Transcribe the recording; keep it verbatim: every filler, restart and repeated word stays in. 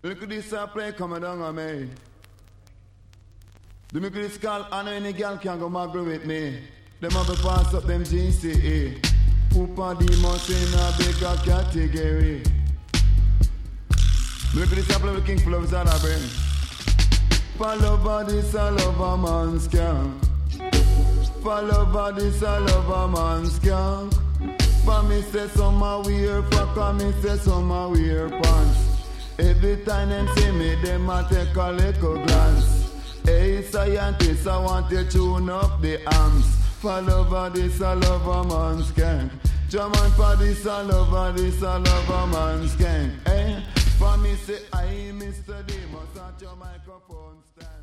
Look at this uh, play coming down on me. The make this call, I know any girl can go magro with me. Them have to pass up them G C A. Poop on the mountain in a bigger category. Look at this uh, play with King Flows that I bring. Follow bodies all over man's gang. Follow bodies all over man's gang. For me say some a wear frock, and me say some a wear pants. Every time them see me, them a take a little glance. Hey scientists, I want to tune up the amps. Follow bodies all over man's gang. German for this all over this all over man's gang. Hey, for me say I Mister Demus at your microphone stand.